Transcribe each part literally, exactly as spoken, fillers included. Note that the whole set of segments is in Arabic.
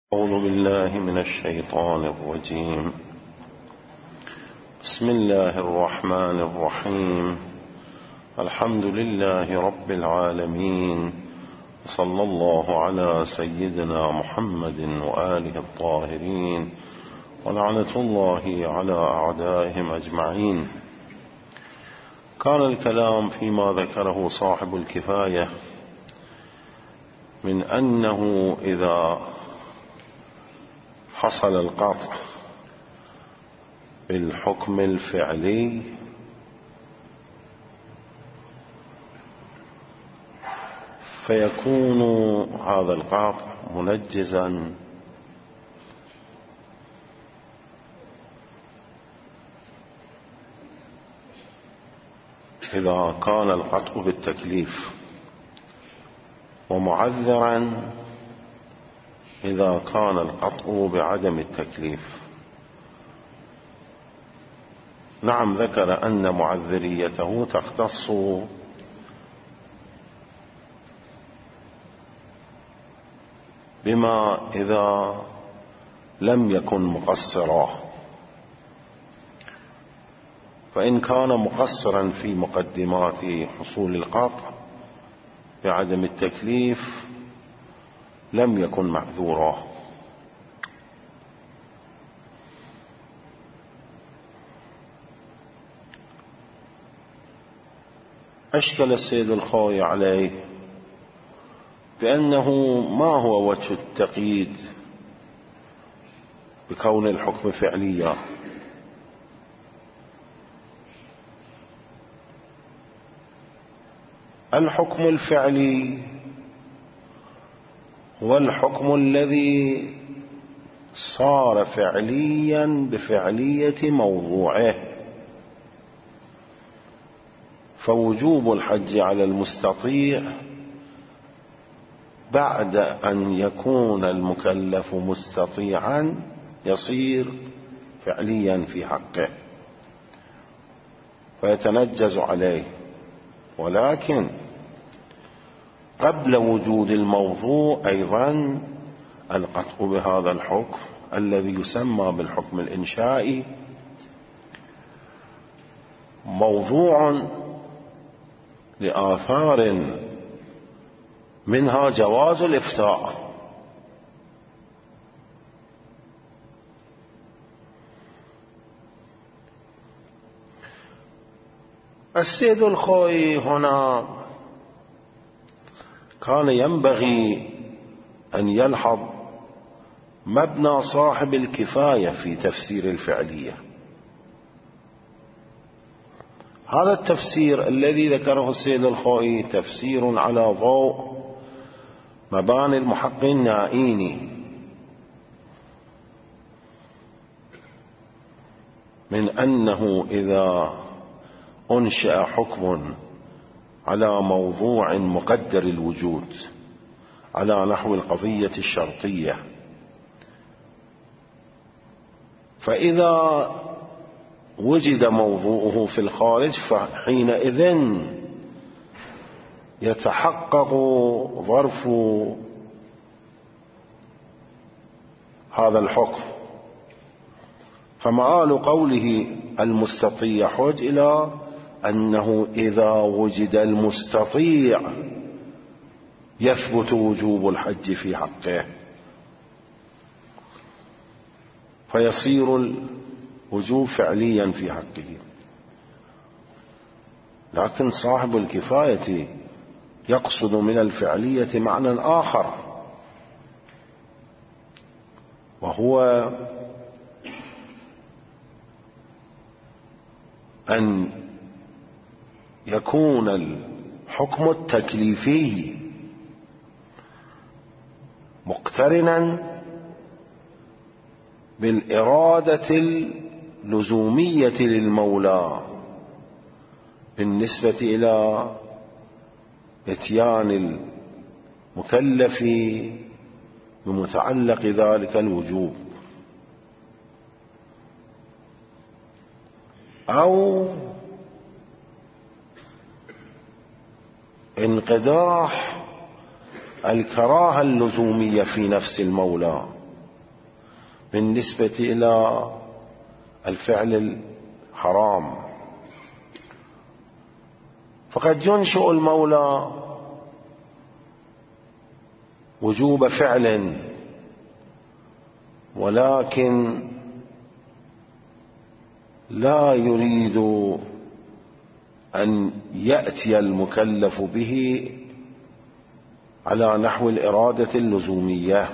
أعوذ بالله من الشيطان الرجيم. بسم الله الرحمن الرحيم. الحمد لله رب العالمين، صلى الله على سيدنا محمد وآله الطاهرين، ولعنة الله على أعدائهم أجمعين. كان الكلام فيما ذكره صاحب الكفاية من أنه إذا حصل القطع بالحكم الفعلي فيكون هذا القطع منجزا إذا كان القطع بالتكليف، ومعذرا إذا كان القطع بعدم التكليف. نعم، ذكر أن معذريته تختص بما إذا لم يكن مقصرا، فإن كان مقصرا في مقدمات حصول القطع بعدم التكليف لم يكن معذورا. أشكل السيد الخوئي عليه بأنه ما هو وجه التقييد بكون الحكم فعليا. الحكم الفعلي هو الحكم الذي صار فعليا بفعلية موضوعه، فوجوب الحج على المستطيع بعد أن يكون المكلف مستطيعا يصير فعليا في حقه فيتنجز عليه. ولكن قبل وجود الموضوع أيضا القطع بهذا الحكم الذي يسمى بالحكم الإنشائي موضوع لآثار منها جواز الإفتاء. السيد الخوئي هنا كان ينبغي أن يلحظ مبنى صاحب الكفاية في تفسير الفعلية. هذا التفسير الذي ذكره السيد الخوئي تفسير على ضوء مباني المحقق النائيني من أنه إذا أنشأ حكم على موضوع مقدر الوجود على نحو القضية الشرطية، فإذا وجد موضوعه في الخارج فحينئذ يتحقق ظرف هذا الحكم. فمآل قوله المستطيع حج إلى أنه إذا وجد المستطيع يثبت وجوب الحج في حقه، فيصير الوجوب فعليا في حقه. لكن صاحب الكفاية يقصد من الفعلية معنى آخر، وهو أن يكون الحكم التكليفي مقترنا بالإرادة اللزومية للمولى بالنسبة إلى إتيان المكلف بمتعلق ذلك الوجوب، أو انقداح الكراهة اللزومية في نفس المولى بالنسبة إلى الفعل الحرام. فقد ينشئ المولى وجوب فعل، ولكن لا يريد أن يأتي المكلف به على نحو الإرادة اللزومية،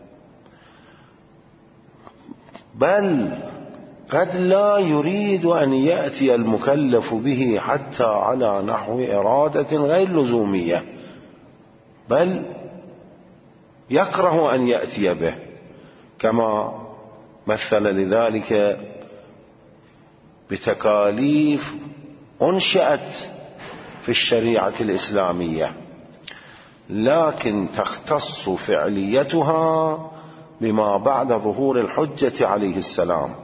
بل قد لا يريد أن يأتي المكلف به حتى على نحو إرادة غير لزومية، بل يكره أن يأتي به، كما مثل لذلك بتكاليف أنشأت في الشريعة الإسلامية لكن تختص فعليتها بما بعد ظهور الحجة عليه السلام.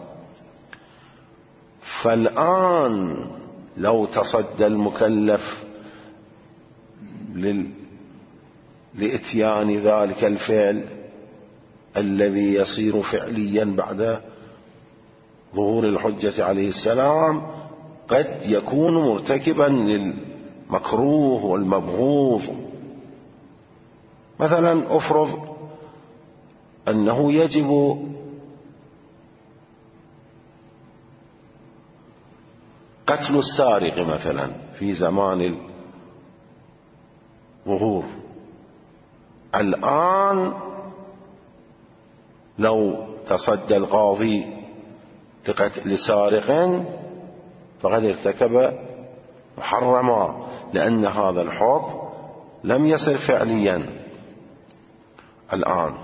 فالآن لو تصدى المكلف لل... لإتيان ذلك الفعل الذي يصير فعليا بعد ظهور الحجة عليه السلام، قد يكون مرتكبا للمكروه والمبغوض. مثلا أفرض أنه يجب قتل السارق مثلا في زمان الظهور، الآن لو تصدى القاضي لقتل سارق فقد ارتكب محرما، لأن هذا الحكم لم يصل فعليا الآن.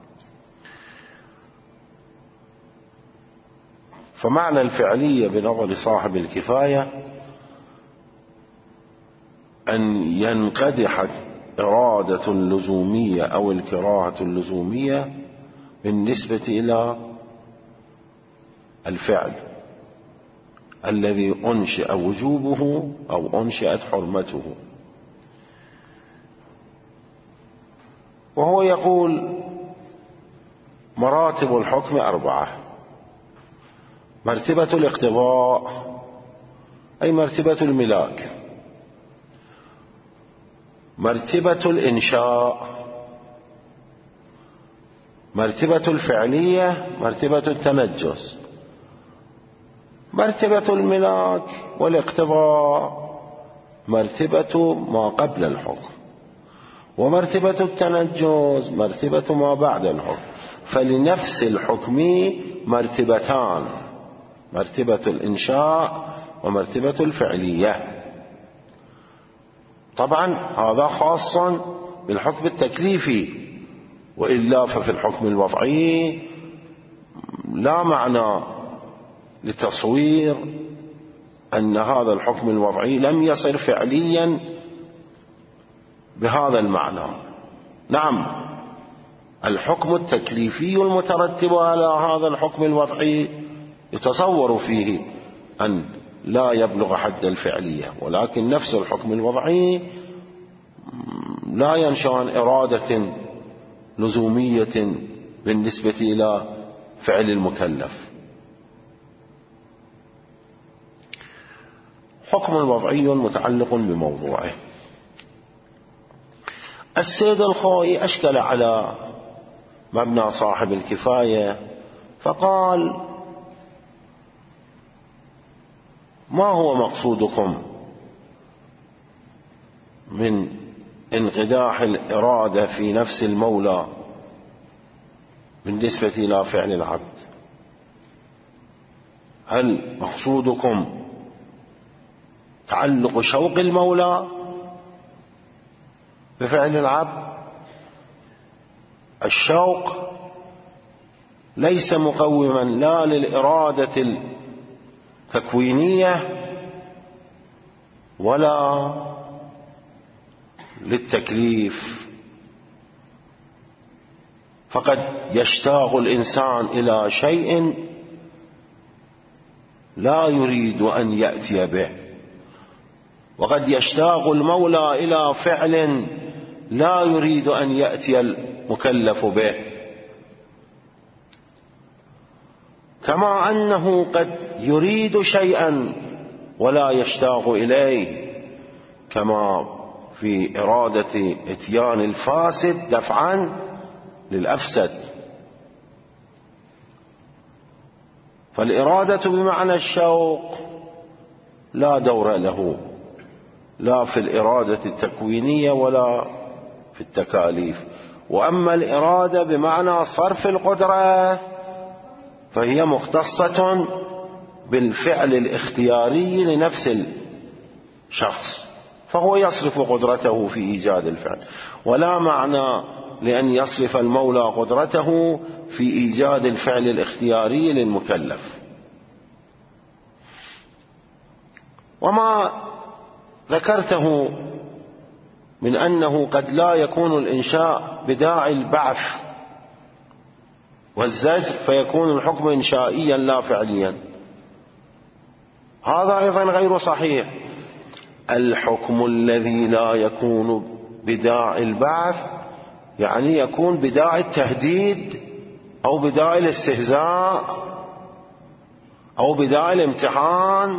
فمعنى الفعلية بنظر صاحب الكفاية أن ينقدح إرادة اللزومية أو الكراهة اللزومية بالنسبة إلى الفعل الذي أنشئ وجوبه أو أنشئت حرمته. وهو يقول مراتب الحكم أربعة: مرتبة الاقتضاء أي مرتبة الملاك، مرتبة الإنشاء، مرتبة الفعلية، مرتبة التنجس. مرتبة الملاك والاقتضاء مرتبة ما قبل الحكم، ومرتبة التنجس مرتبة ما بعد الحكم. فلنفس الحكم مرتبتان: مرتبة الإنشاء ومرتبة الفعلية. طبعا هذا خاص بالحكم التكليفي، وإلا ففي الحكم الوضعي لا معنى لتصوير أن هذا الحكم الوضعي لم يصل فعليا بهذا المعنى. نعم، الحكم التكليفي المترتب على هذا الحكم الوضعي يتصور فيه أن لا يبلغ حد الفعلية، ولكن نفس الحكم الوضعي لا ينشأ عن إرادة لزومية بالنسبة إلى فعل المكلف. حكم وضعي متعلق بموضوعه. السيد الخوئي أشكل على مبنى صاحب الكفاية فقال: ما هو مقصودكم من انقداح الإرادة في نفس المولى بالنسبة إلى فعل العبد؟ هل مقصودكم تعلق شوق المولى بفعل العبد؟ الشوق ليس مقوما لا للإرادة التكوينية ولا للتكليف، فقد يشتاق الإنسان إلى شيء لا يريد أن يأتي به، وقد يشتاق المولى إلى فعل لا يريد أن يأتي المكلف به. كما أنه قد يريد شيئا ولا يشتاق إليه، كما في إرادة إتيان الفاسد دفعا للأفسد. فالإرادة بمعنى الشوق لا دور له، لا في الإرادة التكوينية ولا في التكاليف. وأما الإرادة بمعنى صرف القدرة فهي مختصة بالفعل الاختياري لنفس الشخص، فهو يصرف قدرته في إيجاد الفعل، ولا معنى لأن يصرف المولى قدرته في إيجاد الفعل الاختياري للمكلف. وما ذكرته من أنه قد لا يكون الإنشاء بداعي البعث والزجر فيكون الحكم إنشائيا لا فعليا، هذا أيضا غير صحيح. الحكم الذي لا يكون بداعي البعث يعني يكون بداعي التهديد أو بداعي الاستهزاء أو بداعي الامتحان.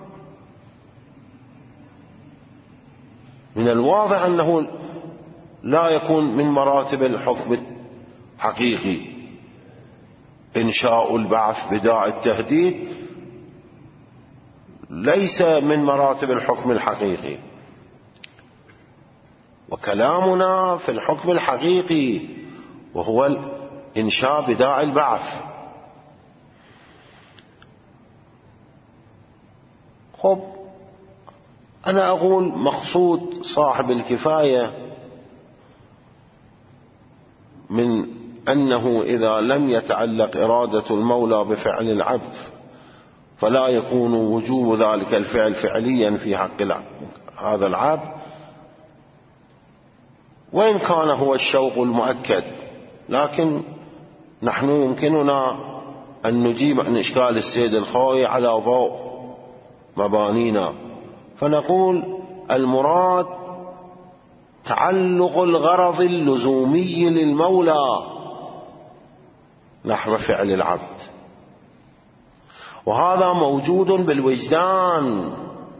من الواضح أنه لا يكون من مراتب الحكم الحقيقي إنشاء البعث بداعي التهديد، ليس من مراتب الحكم الحقيقي. وكلامنا في الحكم الحقيقي وهو الإنشاء بداعي البعث. خب أنا أقول مقصود صاحب الكفاية من أنه إذا لم يتعلق إرادة المولى بفعل العبد فلا يكون وجوب ذلك الفعل فعليا في حق هذا العبد، وإن كان هو الشوق المؤكد، لكن نحن يمكننا أن نجيب عن إشكال السيد الخوي على ضوء مبانينا، فنقول المراد تعلق الغرض اللزومي للمولى نحو فعل العبد، وهذا موجود بالوجدان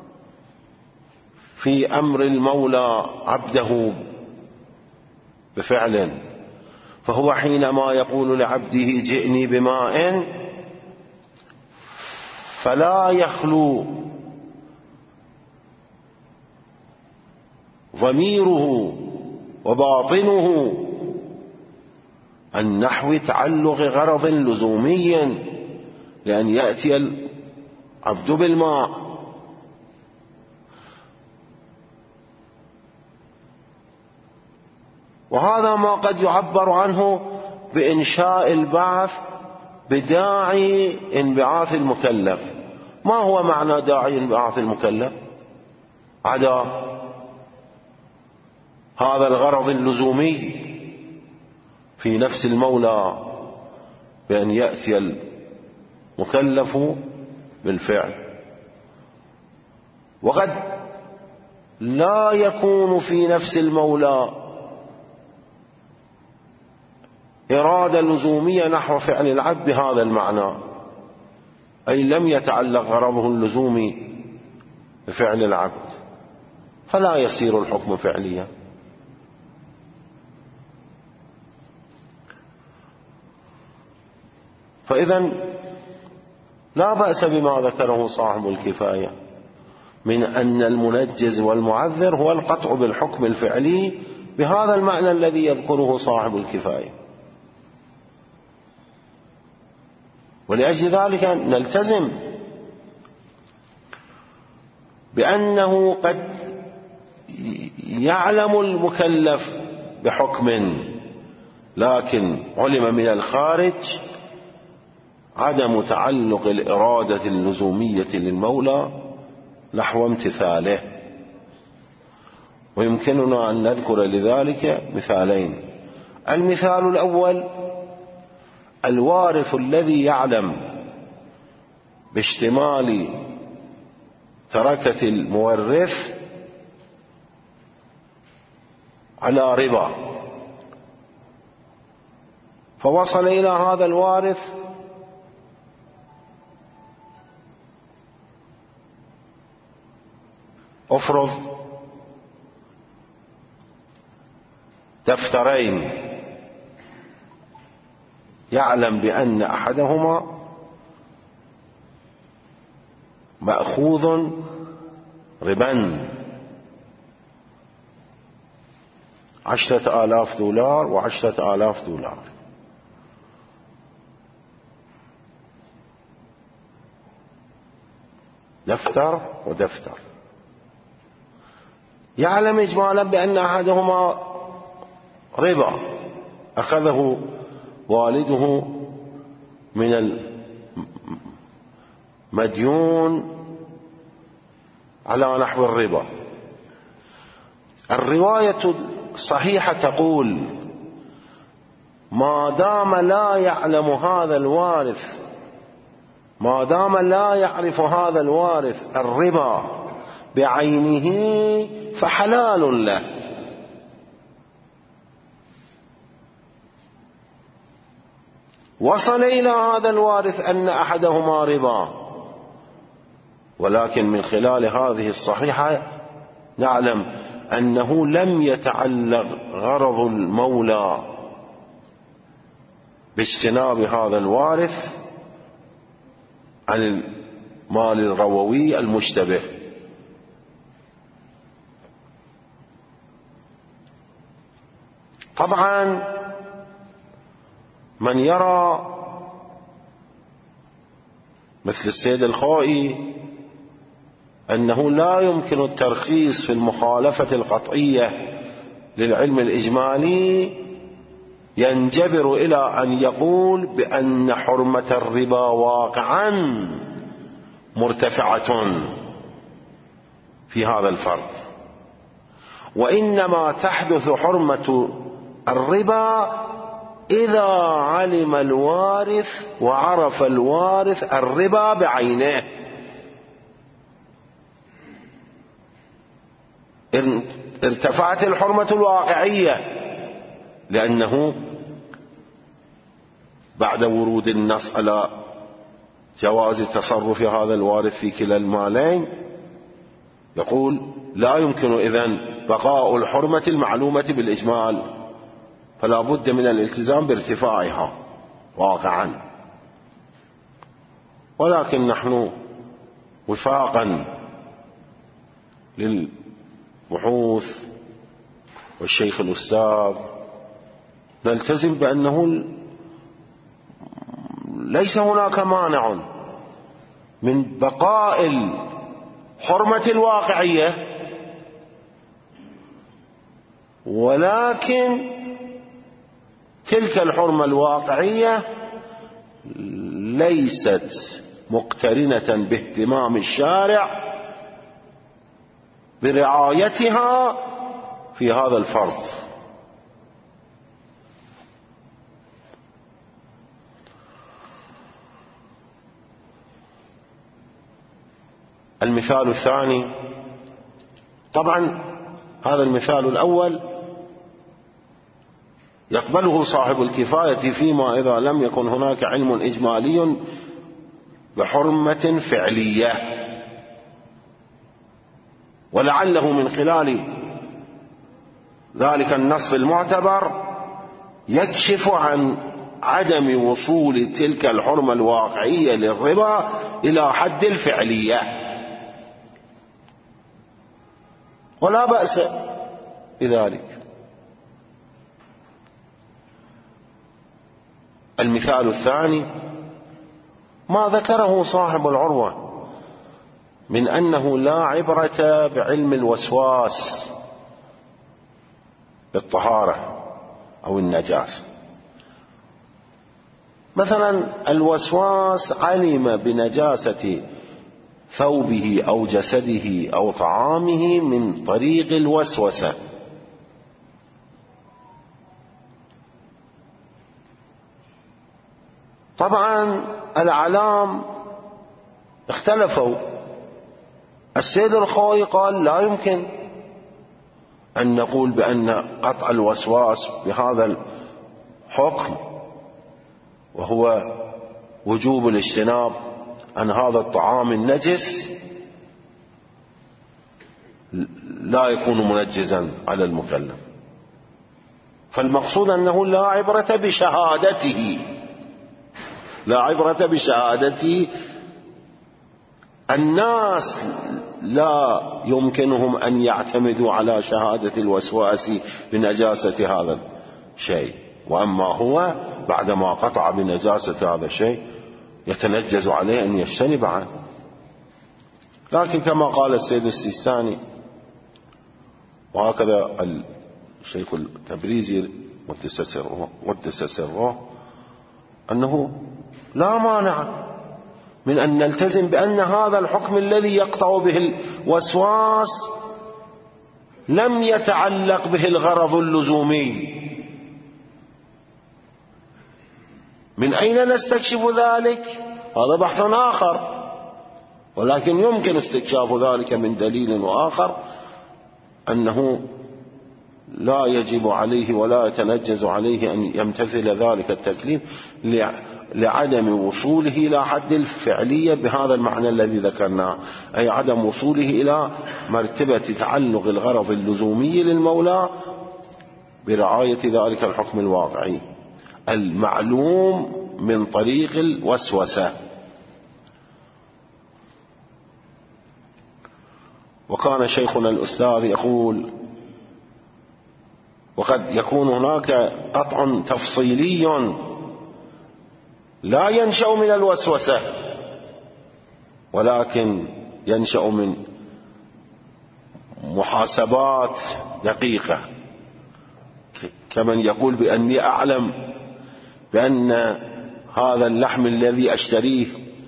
في أمر المولى عبده بفعل. فهو حينما يقول لعبده جئني بماء فلا يخلو ضميره وباطنه عن نحو تعلق غرض لزومي لأن يأتي العبد بالماء. وهذا ما قد يعبر عنه بإنشاء البعث بداعي انبعاث المكلف. ما هو معنى داعي انبعاث المكلف عدا هذا الغرض اللزومي في نفس المولى بأن يأتي المكلف بالفعل؟ وقد لا يكون في نفس المولى إرادة لزومية نحو فعل العبد بهذا المعنى، أي لم يتعلق غرضه اللزومي بفعل العبد، فلا يصير الحكم فعليا. فإذن لا بأس بما ذكره صاحب الكفاية من أن المنجز والمعذر هو القطع بالحكم الفعلي بهذا المعنى الذي يذكره صاحب الكفاية. ولأجل ذلك نلتزم بأنه قد يعلم المكلف بحكم لكن علم من الخارج عدم تعلق الإرادة اللزومية للمولى نحو امتثاله. ويمكننا أن نذكر لذلك مثالين. المثال الأول الوارث الذي يعلم باشتمال تركة المورث على ربا، فوصل إلى هذا الوارث افرض دفترين يعلم بأن أحدهما مأخوذ ربا عشرة آلاف دولار وعشرة آلاف دولار، دفتر ودفتر، يعلم إجمالا بأن أحدهما ربا أخذه والده من المديون على نحو الربا. الرواية الصحيحة تقول ما دام لا يعلم هذا الوارث ما دام لا يعرف هذا الوارث الربا بعينه فحلال له. وصل إلى هذا الوارث أن أحدهما ربا، ولكن من خلال هذه الصحيحة نعلم أنه لم يتعلق غرض المولى باجتناب هذا الوارث عن المال الرووي المشتبه. طبعا من يرى مثل السيد الخوئي أنه لا يمكن الترخيص في المخالفة القطعية للعلم الإجمالي ينجبر إلى أن يقول بأن حرمة الربا واقعا مرتفعة في هذا الفرض، وإنما تحدث حرمة الربا إذا علم الوارث وعرف الوارث الربا بعينه. ارتفعت الحرمة الواقعية لأنه بعد ورود النص على جواز تصرف هذا الوارث في كلا المالين يقول لا يمكن إذن بقاء الحرمة المعلومة بالإجمال، فلا بد من الالتزام بارتفاعها واقعا. ولكن نحن وفاقا للبحوث والشيخ الأستاذ نلتزم بأنه ليس هناك مانع من بقاء الحرمة الواقعية، ولكن تلك الحرمة الواقعية ليست مقترنة باهتمام الشارع برعايتها في هذا الفرض. المثال الثاني، طبعا هذا المثال الأول يقبله صاحب الكفاية فيما إذا لم يكن هناك علم إجمالي بحرمة فعلية، ولعله من خلال ذلك النص المعتبر يكشف عن عدم وصول تلك الحرمة الواقعية للربا إلى حد الفعلية، ولا بأس بذلك. المثال الثاني ما ذكره صاحب العروة من أنه لا عبرة بعلم الوسواس بالطهارة أو النجاسة. مثلا الوسواس علم بنجاسة ثوبه أو جسده أو طعامه من طريق الوسوسة، طبعا الأعلام اختلفوا. السيد الخوئي قال لا يمكن أن نقول بأن قطع الوسواس بهذا الحكم وهو وجوب الاجتناب عن هذا الطعام النجس لا يكون منجزا على المكلف. فالمقصود أنه لا عبرة بشهادته، لا عبرة بشهادته. الناس لا يمكنهم أن يعتمدوا على شهادة الوسواس بنجاسة هذا الشيء، وأما هو بعدما قطع بنجاسة هذا الشيء يتنجز عليه أن يجتنب عنه. لكن كما قال السيد السيستاني وهكذا الشيخ التبريزي قدس سره أنه لا مانع من أن نلتزم بأن هذا الحكم الذي يقطع به الوسواس لم يتعلق به الغرض اللزومي. من أين نستكشف ذلك؟ هذا بحث آخر، ولكن يمكن استكشاف ذلك من دليل آخر أنه لا يجب عليه ولا يتنجز عليه أن يمتثل ذلك التكليف لعدم وصوله إلى حد الفعلية بهذا المعنى الذي ذكرناه، أي عدم وصوله إلى مرتبة تعلق الغرض اللزومي للمولى برعاية ذلك الحكم الواقعي المعلوم من طريق الوسوسة. وكان شيخنا الأستاذ يقول: وقد يكون هناك قطع تفصيلي لا ينشأ من الوسوسة، ولكن ينشأ من محاسبات دقيقة، كمن يقول بأني أعلم بأن هذا اللحم الذي أشتريه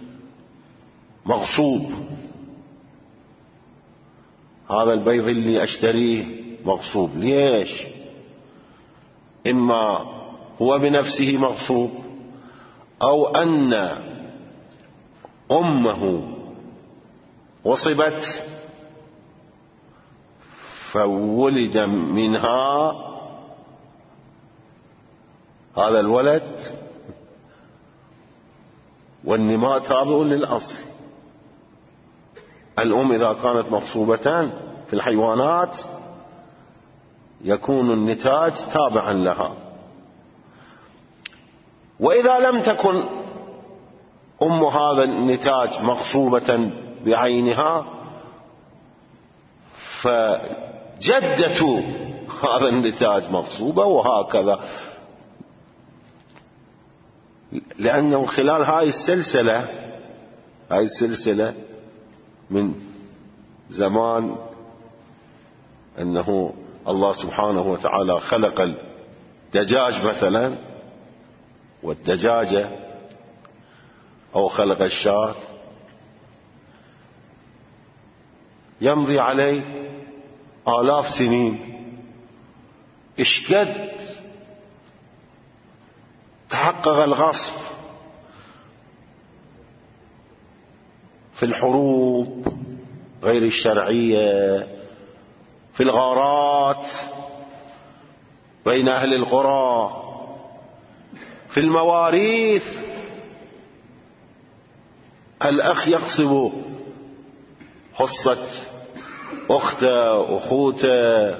مغصوب، هذا البيض اللي أشتريه مغصوب. ليش؟ إما هو بنفسه مغصوب، أو أن أمه غصبت فولد منها هذا الولد، والنماء تابع للأصل. الأم إذا كانت مغصوبة في الحيوانات يكون النتاج تابعا لها، وإذا لم تكن أم هذا النتاج مغصوبة بعينها فجدة هذا النتاج مغصوبة، وهكذا، لأنه خلال هاي السلسلة هاي السلسلة من زمان أنه الله سبحانه وتعالى خلق الدجاج مثلا والدجاجة، أو خلق الشاة، يمضي عليه آلاف سنين. إشقد تحقق الغصب في الحروب غير الشرعية، في الغارات بين أهل القرى، في المواريث، الأخ يغصب حصة أخته أخوته.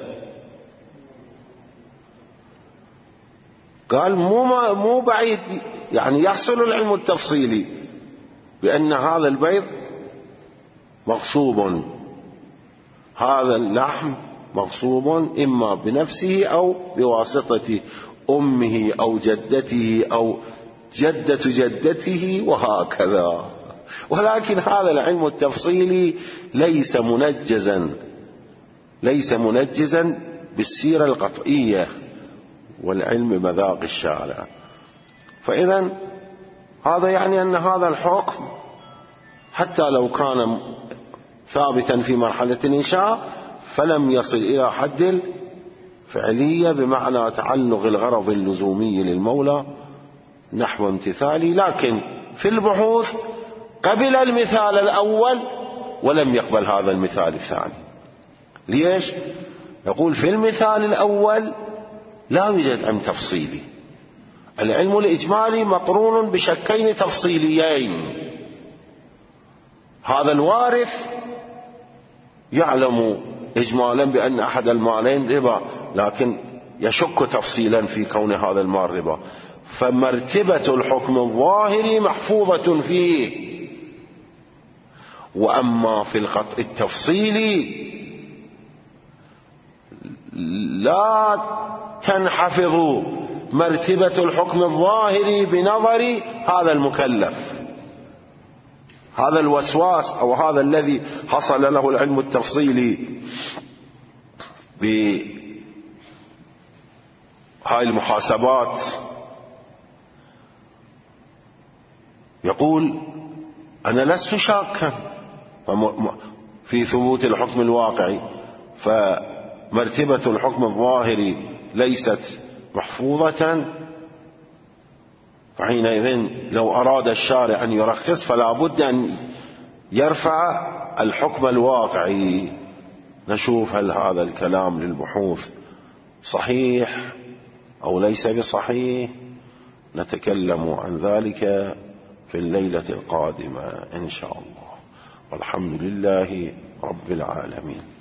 قال مو مو بعيد يعني يحصل العلم التفصيلي بأن هذا البيض مغصوب، هذا اللحم مغصوب إما بنفسه أو بواسطة أمه أو جدته أو جدة جدته وهكذا. ولكن هذا العلم التفصيلي ليس منجزا ليس منجزا بالسيرة القطعية والعلم مذاق الشارع. فإذا هذا يعني أن هذا الحكم حتى لو كان ثابتا في مرحلة الإنشاء فلم يصل إلى حد الفعلية بمعنى تعلق الغرض اللزومي للمولى نحو امتثالي. لكن في البحوث قبل المثال الأول ولم يقبل هذا المثال الثاني. ليش؟ يقول في المثال الأول لا يوجد علم تفصيلي، العلم الإجمالي مقرون بشكين تفصيليين. هذا الوارث يعلم إجمالا بأن أحد المالين ربا، لكن يشك تفصيلا في كون هذا المال ربا، فمرتبة الحكم الظاهري محفوظة فيه. وأما في القطع التفصيلي لا تنحفظ مرتبة الحكم الظاهري بنظر هذا المكلف، هذا الوسواس أو هذا الذي حصل له العلم التفصيلي بهاي المحاسبات، يقول أنا لست شاكا في ثبوت الحكم الواقعي، فمرتبة الحكم الظاهري ليست محفوظة، فحينئذ لو أراد الشارع أن يرخص فلا بد أن يرفع الحكم الواقعي. نشوف هل هذا الكلام للبحوث صحيح أو ليس بصحيح، نتكلم عن ذلك في الليلة القادمة إن شاء الله، والحمد لله رب العالمين.